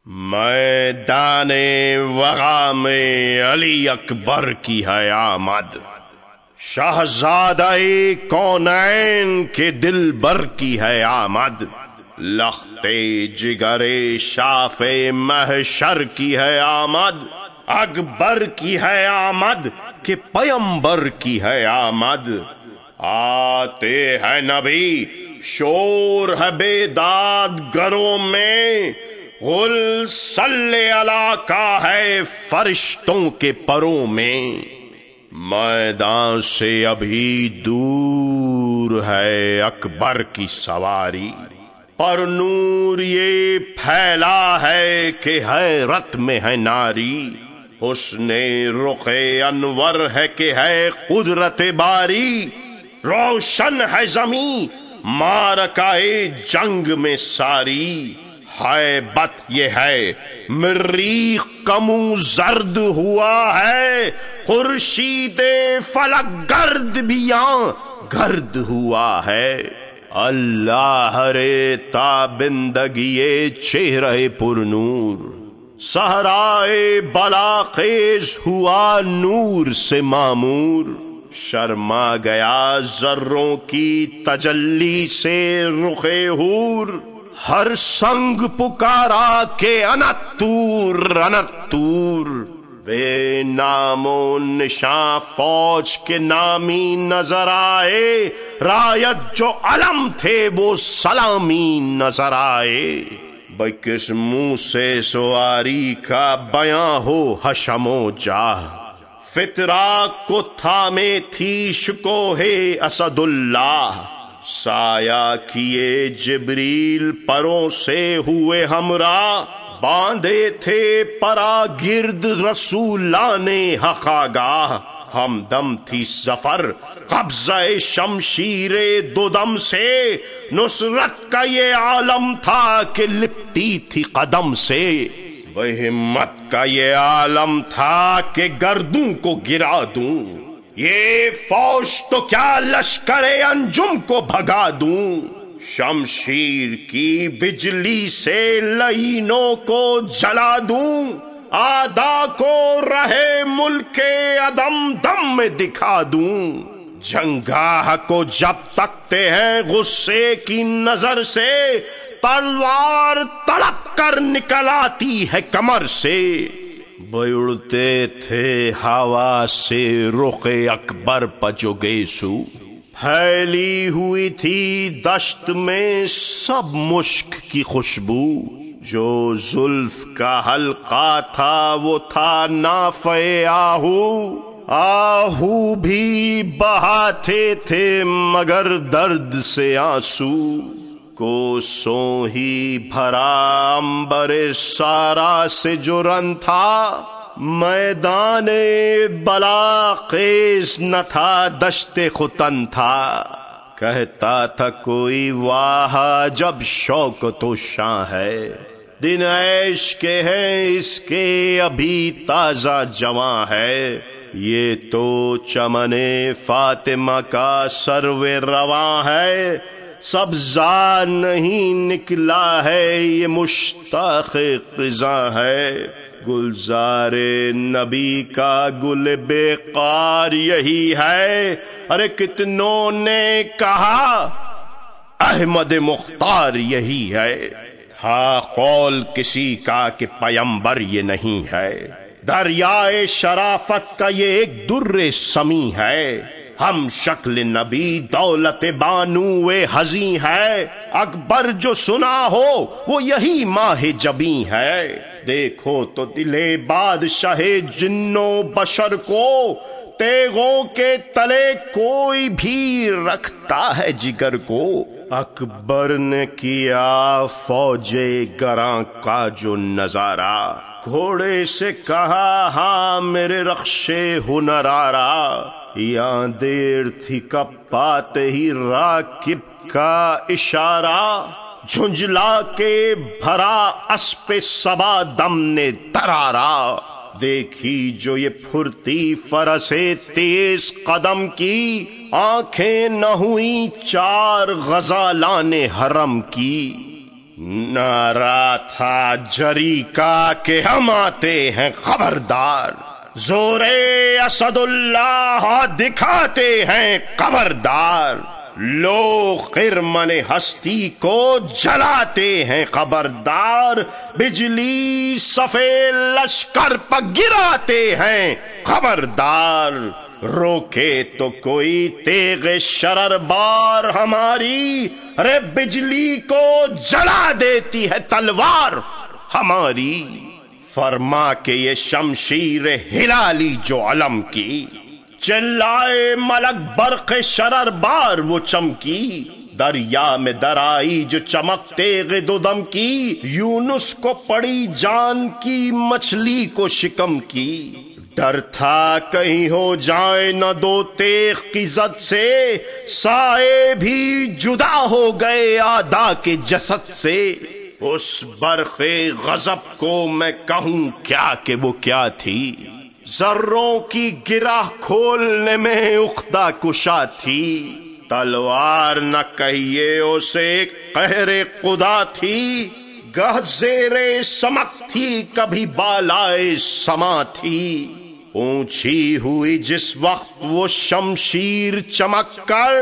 میدان وغا میں علی اکبر کی ہے آمد، شہزادہ کونین کے دل بر کی ہے آمد، لخت جگر شاف محشر کی ہے آمد، اکبر کی ہے آمد کہ پیمبر کی ہے آمد۔ آتے ہے نبی، شور ہے بیداد گھروں میں، غل صلی علی کا ہے فرشتوں کے پروں میں۔ میدان سے ابھی دور ہے اکبر کی سواری، پر نور یہ پھیلا ہے کہ حیرت میں ہے ناری، حسن رخ انور ہے کہ ہے قدرت باری، روشن ہے زمین معرکہ جنگ میں ساری، ہیبت یہ ہے مریخ کا منہ زرد ہوا ہے، خورشید فلک گرد بھی یہاں گرد ہوا ہے۔ اللہ رے تابندگی چہرہ پر نور، صحرائے بلاخیز ہوا نور سے معمور، شرما گیا ذروں کی تجلی سے رخ حور، ہر سنگ پکارا کہ انتور انتور، بے نام و نشاں فوج کے نامی نظر آئے، رایت جو علم تھے وہ سلامی نظر آئے، بھئی کس منہ سے سواری کا بیاں ہو حشم و جاہ، فتراق کو تھامے تھی شکوہ اسد اللہ، سایہ کیے جبریل پروں سے ہوئے ہمراہ، باندھے تھے پرا گرد رسولان حق آگاہ، ہمدم تھی ظفر قبضہ شمشیر دو دم سے، نصرت کا یہ عالم تھا کہ لپٹی تھی قدم سے، بے ہمت کا یہ عالم تھا کہ گردوں کو گرا دوں، یہ فوج تو کیا لشکر انجم کو بھگا دوں، شمشیر کی بجلی سے لعینوں کو جلا دوں، آدھا کو رہے ملک عدم دم میں دکھا دوں، جنگاہ کو جب تکتے ہیں غصے کی نظر سے، تلوار تڑپ کر نکل آتی ہے کمر سے، اڑتے تھے ہوا سے رخ اکبر پجو گیسو، پھیلی ہوئی تھی دشت میں سب مشک کی خوشبو، جو زلف کا حلقہ تھا وہ تھا نافع آہو، آہو بھی بہاتے تھے مگر درد سے آنسو، کوسوں ہی بھرا عنبر سارا سے جو رن تھا، میدان بلاخیز نہ تھا دشت ختن تھا، کہتا تھا کوئی واہ جب شوکت و شاں ہے، دن عیش کے ہیں اس کے ابھی تازہ جواں ہے، یہ تو چمن فاطمہ کا سرو رواں ہے، سبزہ نہیں نکلا ہے یہ مشتاق خزاں ہے، گلزار نبی کا گل بے قار یہی ہے، ارے کتنوں نے کہا احمد مختار یہی ہے، تھا قول کسی کا کہ پیمبر یہ نہیں ہے، دریائے شرافت کا یہ ایک در سمی ہے، ہم شکل نبی دولت بانو حزیں ہے، اکبر جو سنا ہو وہ یہی ماہ جبیں ہے، دیکھو تو دل بادشاہ جنو بشر کو، تیغوں کے تلے کوئی بھی رکھتا ہے جگر کو، اکبر نے کیا فوج گراں کا جو نظارہ، گھوڑے سے کہا ہاں میرے رخش ہنر آرا، یہاں دیر تھی کب پاتے ہی راکب کا اشارہ، جھنجلا کے بھرا اسپ صبا دم نے درارا، دیکھی جو یہ پھرتی فرس تیز قدم کی، آنکھیں نہ ہوئیں چار غزالان حرم کی، نعرہ تھا جری کا کہ ہم آتے ہیں خبردار، زور اسد اللہ دکھاتے ہیں خبردار، لو خرمن ہستی کو جلاتے ہیں خبردار، بجلی صفے لشکر پر گراتے ہیں خبردار، روکے تو کوئی تیغ شرر بار ہماری، ارے بجلی کو جلا دیتی ہے تلوار ہماری، فرما کہ یہ شمشیر ہلالی جو علم کی، چلائے ملک برق شرر بار وہ چمکی، دریا میں درائی جو چمک تیغ دو دم کی، یونس کو پڑی جان کی مچھلی کو شکم کی، ڈر تھا کہیں ہو جائے نہ دو تیغ کی زد سے، سائے بھی جدا ہو گئے آدھا کے جسد سے، اس برق غضب کو میں کہوں کیا کہ وہ کیا تھی، ذروں کی گرہ کھولنے میں عقدہ کشا تھی، تلوار نہ کہیے اسے قہر خدا تھی، گہ زیر سمک تھی کبھی بالائے سما تھی، اونچی ہوئی جس وقت وہ شمشیر چمک کر،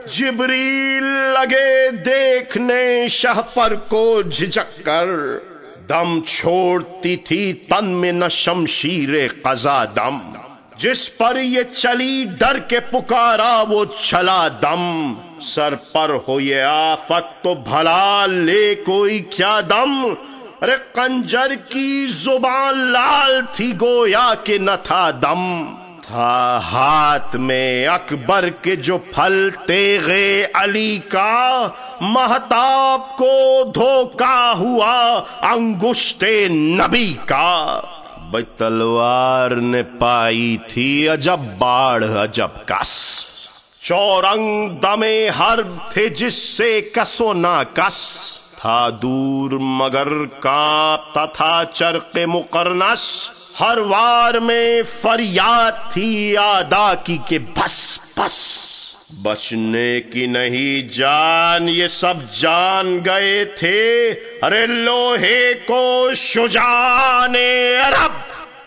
جبریل لگے دیکھنے شہ پر کو جھجک کر، دم چھوڑتی تھی تن میں نہ شمشیر قضا دم، جس پر یہ چلی ڈر کے پکارا وہ چلا دم، سر پر ہو یہ آفت تو بھلا لے کوئی کیا دم، ارے قنجر کی زبان لال تھی گویا کہ نہ تھا دم، تھا ہاتھ میں اکبر کے جو پھل تیغ علی کا، مہتاب کو دھوکا ہوا انگشت نبی کا، بھئی تلوار نے پائی تھی عجب باڑ عجب کس، چورنگ دمے حرب تھے جس سے کس و ناکس، تھا دور مگر کانپتا تھا چرق مقرنس، ہر وار میں فریاد تھی آدھا کی کہ بس بس، بچنے کی نہیں جان یہ سب جان گئے تھے، ارے لوہے کو شجاعان عرب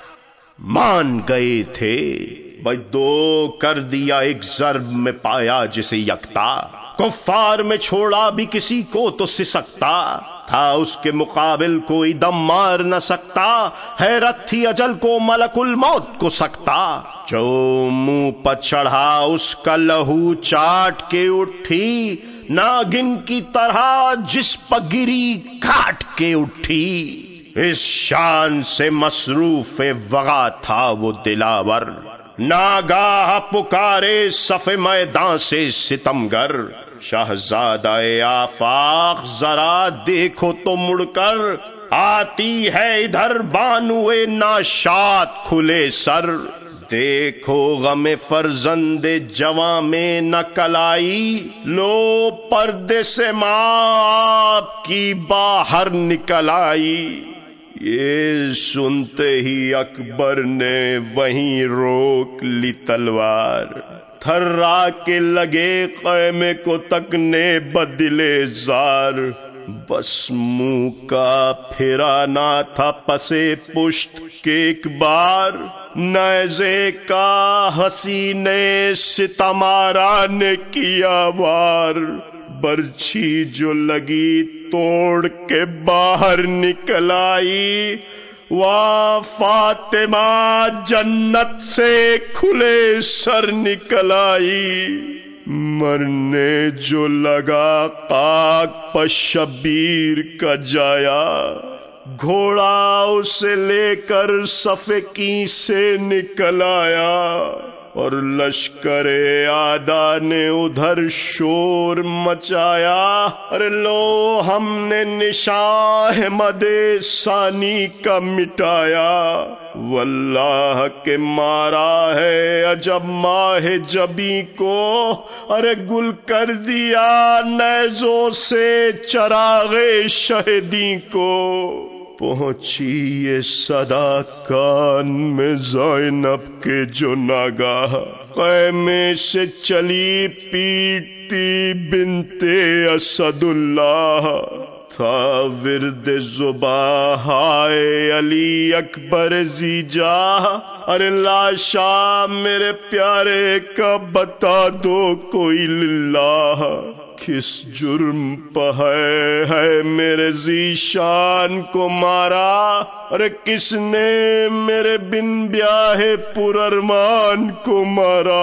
مان گئے تھے، بھائی دو کر دیا ایک ضرب میں پایا جسے یکتا، کفار میں چھوڑا بھی کسی کو تو سسکتا، تھا اس کے مقابل کوئی دم مار نہ سکتا، حیرت تھی اجل کو ملک الموت کو سکتا، جو منہ پر چڑھا اس کا لہو چاٹ کے اٹھی، ناگن کی طرح جس پر گری کاٹ کے اٹھی، اس شان سے مصروف وغا تھا وہ دلاور، ناگاہ پکارے صف میدان سے ستمگر، شہزادہ آفاق ذرا دیکھو تو مڑ کر، آتی ہے ادھر بانوئے ناشاد کھلے سر، دیکھو غم فرزند جواں میں نہ کلائی، لو پردے سے ماں آپ کی باہر نکل آئی، یہ سنتے ہی اکبر نے وہیں روک لی تلوار، تھرا کے لگے خیمے کو تکنے بدلے زار، بس منہ کا پھرانا تھا پسے پشت کے ایک بار، نیزے کا حسینے ستمارا نے کیا وار، برچھی جو لگی توڑ کے باہر نکل آئی، واہ فاطمہ جنت سے کھلے سر نکل آئی، مرنے جو لگا خاک پر شبیر کا جایا، گھوڑا اسے لے کر صفقی سے نکل آیا، اور لشکر آدھا نے ادھر شور مچایا، ارے لو ہم نے نشان احمد ثانی کا مٹایا، واللہ کے مارا ہے عجب ماہ جبی کو، ارے گل کر دیا نیزوں سے چراغ شہدی کو، پہنچی یہ صدا کان میں زینب کے جو ناگاہ، خیمے سے چلی پیٹتی بنت اسد اللہ، تھا ورد زباں ہائے علی اکبر زی جاہ، ارے لاشا میرے پیارے کا بتا دو کوئی للہ، کس جرم پہ ہے میرے ذیشان کو مارا، ارے کس نے میرے بن بیاہ پر ارمان کو مارا،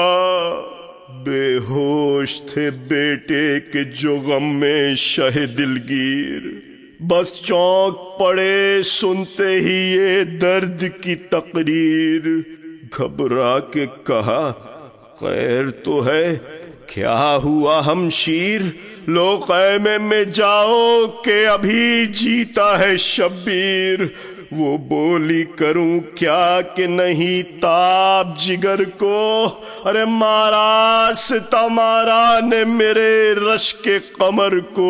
بے ہوش تھے بیٹے کے جو غم میں شہ دلگیر، بس چونک پڑے سنتے ہی یہ درد کی تقریر، گھبرا کے کہا خیر تو ہے، کیا ہوا ہمشیر، لو خیمے میں جاؤ کہ ابھی جیتا ہے شبیر، وہ بولی کروں کیا کہ نہیں تاب جگر کو، ارے مارا ستمارا نے میرے رش کے قمر کو،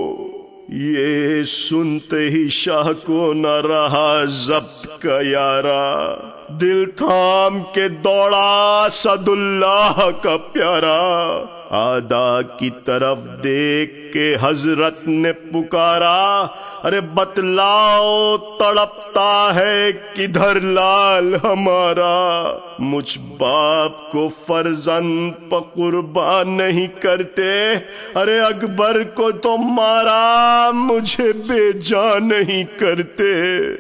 یہ سنتے ہی شاہ کو نہ رہا ضبط کا یارا، دل تھام کے دوڑا اسد اللہ کا پیارا، آدھا کی طرف دیکھ کے حضرت نے پکارا، ارے بتلاؤ تڑپتا ہے کدھر لال ہمارا، مجھ باپ کو فرزند پہ قربان نہیں کرتے، ارے اکبر کو تو مارا مجھے بے جان نہیں کرتے،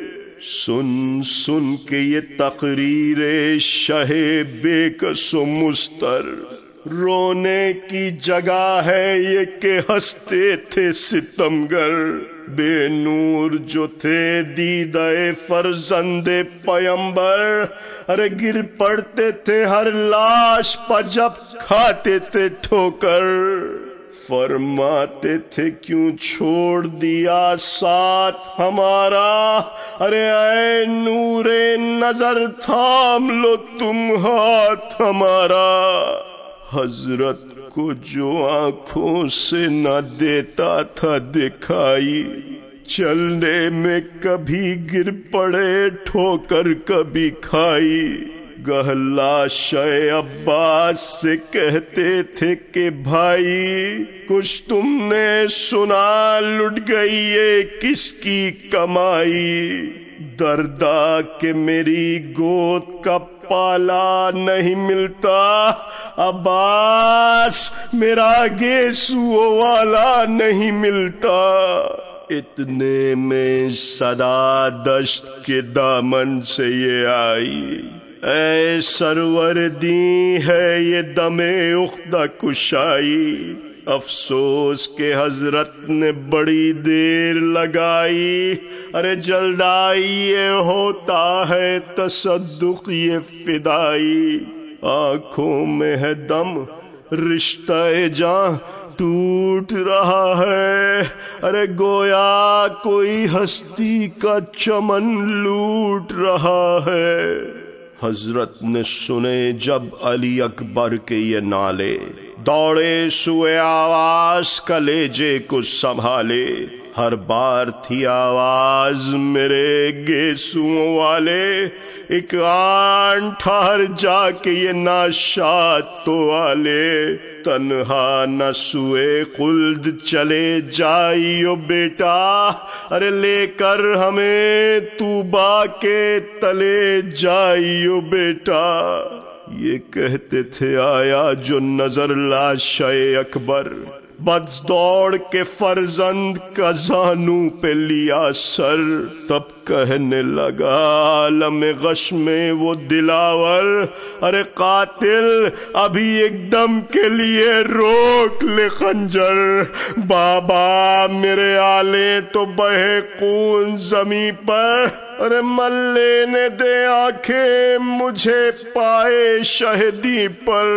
سن سن کے یہ تقریر شہ بے کس و مستر، رونے کی جگہ ہے یہ کہ ہنستے تھے ستمگر، بے نور جو تھے دیدہ فرزند پیمبر، ارے گر پڑتے تھے ہر لاش پہ جب کھاتے تھے ٹھوکر، فرماتے تھے کیوں چھوڑ دیا ساتھ ہمارا، ارے اے نور نظر تھام لو تم ہاتھ ہمارا، حضرت کو جو آنکھوں سے نہ دیتا تھا دکھائی، چلنے میں کبھی گر پڑے ٹھوکر کبھی کھائی، گہلا شے عباس سے کہتے تھے کہ بھائی کچھ تم نے سنا لٹ گئی یہ کس کی کمائی، دردا کہ میری گود کا پالا نہیں ملتا، عباس میرا گیسو والا نہیں ملتا، اتنے میں صدا دشت کے دامن سے یہ آئی، اے سرور دی ہے یہ دم عقدہ کشائی، افسوس کہ حضرت نے بڑی دیر لگائی، ارے جلدائی یہ ہوتا ہے تصدق یہ فدائی، آنکھوں میں ہے دم رشتہ جاں ٹوٹ رہا ہے، ارے گویا کوئی ہستی کا چمن لوٹ رہا ہے، حضرت نے سنے جب علی اکبر کے یہ نالے، دوڑے سوئے آواز کلیجے کو سنبھالے، ہر بار تھی آواز میرے گیسوں والے، ایک آن ٹھہر جا کے یہ ناشاد تو والے، تنہا نہ سوئے خلد چلے جائیو بیٹا، ارے لے کر ہمیں طوبا کے تلے جائیو بیٹا، یہ کہتے تھے آیا جو نظر لاشے اکبر، بس دوڑ کے فرزند کا زانو پہ لیا سر، تب کہنے لگا عالم غش میں وہ دلاور، ارے قاتل ابھی ایک دم کے لیے روک لے خنجر، بابا میرے آلے تو بہے خون زمیں پر، ارے ملے نے دے آنکھیں مجھے پائے شہدی پر،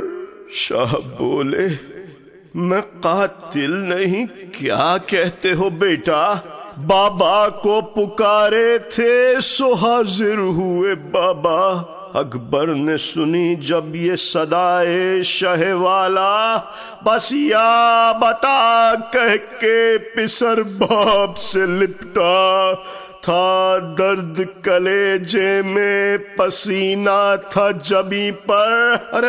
شاہ بولے میں قاتل نہیں، کیا کہتے ہو بیٹا، بابا کو پکارے تھے سو حاضر ہوئے بابا، اکبر نے سنی جب یہ صدائے شہ والا، بس یا بتا کہہ کے پسر باپ سے لپٹا، تھا درد کلیجے میں پسینہ تھا جبیں پر، ارے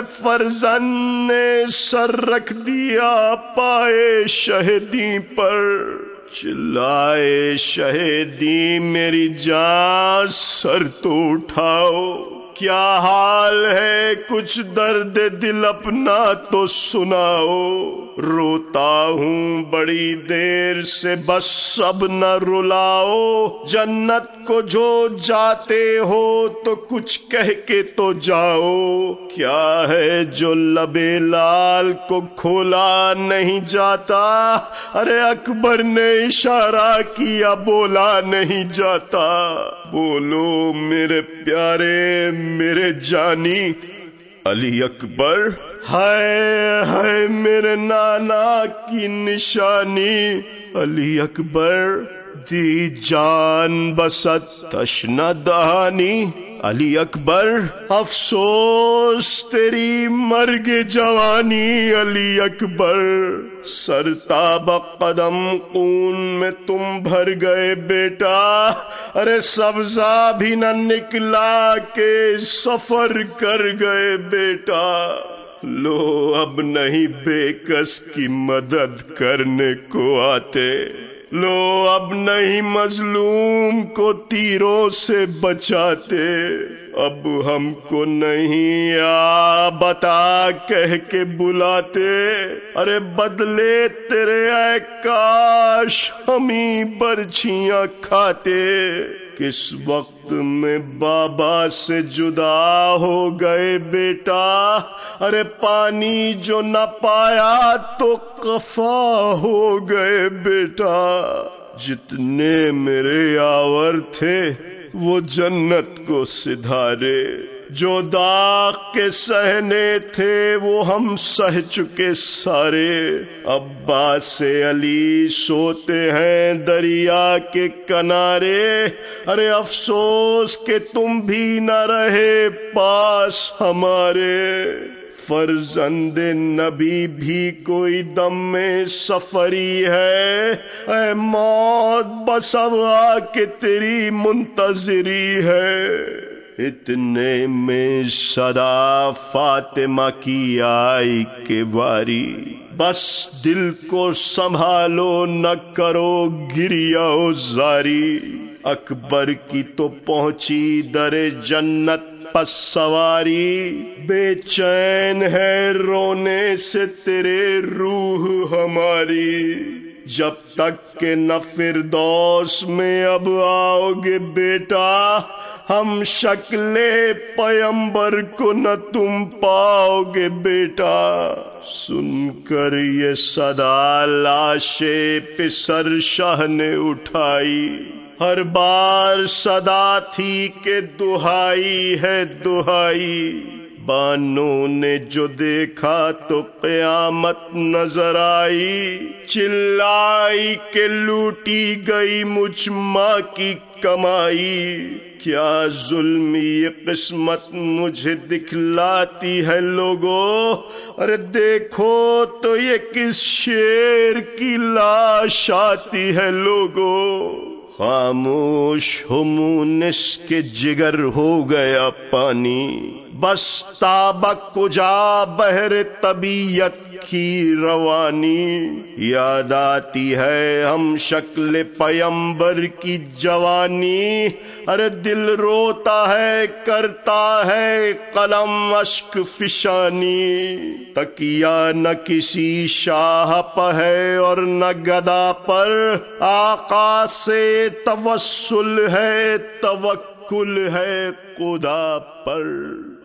فرزند نے سر رکھ دیا پائے شہدی پر، چلائے شہیدی میری جان سر تو اٹھاؤ، کیا حال ہے کچھ درد دل اپنا تو سناؤ، روتا ہوں بڑی دیر سے بس اب نہ رلاؤ، جنت کو جو جاتے ہو تو کچھ کہہ کے تو جاؤ، کیا ہے جو لبے لال کو کھولا نہیں جاتا، ارے اکبر نے اشارہ کیا بولا نہیں جاتا، بولو میرے پیارے میرے جانی علی اکبر، ہائے ہائے میرے نانا کی نشانی علی اکبر، دی جان بست تشنہ دہانی علی اکبر، افسوس تیری مرگ جوانی علی اکبر، سرتاب قدم خون میں تم بھر گئے بیٹا، ارے سبزہ بھی نہ نکلا کہ سفر کر گئے بیٹا، لو اب نہیں بے کس کی مدد کرنے کو آتے، لو اب نہیں مظلوم کو تیروں سے بچاتے، اب ہم کو نہیں آ بتا کہہ کے بلاتے، ارے بدلے تیرے اے کاش ہم ہی برچھیاں کھاتے، کس وقت میں بابا سے جدا ہو گئے بیٹا، ارے پانی جو نہ پایا تو قفا ہو گئے بیٹا، جتنے میرے یاور تھے وہ جنت کو سدھارے، جو داغ کے سہنے تھے وہ ہم سہ چکے سارے، ابا سے علی سوتے ہیں دریا کے کنارے، ارے افسوس کہ تم بھی نہ رہے پاس ہمارے، فرزند نبی بھی کوئی دم میں سفری ہے، اے موت بس اب آ کے تیری منتظری ہے، اتنے میں صدا فاطمہ کی آئی کہ واری، بس دل کو سنبھالو نہ کرو گریہ و زاری، اکبر کی تو پہنچی در جنت پس سواری، بے چین ہے رونے سے تیرے روح ہماری، جب تک کہ نہ فردوس میں اب آؤ گے بیٹا، ہم شکل پیمبر کو نہ تم پاؤ گے بیٹا، سن کر یہ صدا لاش پسر شاہ نے اٹھائی، ہر بار صدا تھی کہ دہائی ہے دہائی، بانوں نے جو دیکھا تو قیامت نظر آئی، چلائی کہ لوٹی گئی مجھ ماں کی کمائی، کیا ظلم یہ قسمت مجھے دکھلاتی ہے لوگوں، ارے دیکھو تو یہ کس شیر کی لاش آتی ہے لوگوں، خاموش ہو مونس کے جگر ہو گیا پانی، بس تابک کجا بحر طبیعت کی روانی، یاد آتی ہے ہم شکل پیمبر کی جوانی، ارے دل روتا ہے کرتا ہے قلم اشک فشانی، تکیہ نہ کسی شاہ پہ ہے اور نہ گدا پر، آقا سے توسل ہے توکل ہے خدا پر۔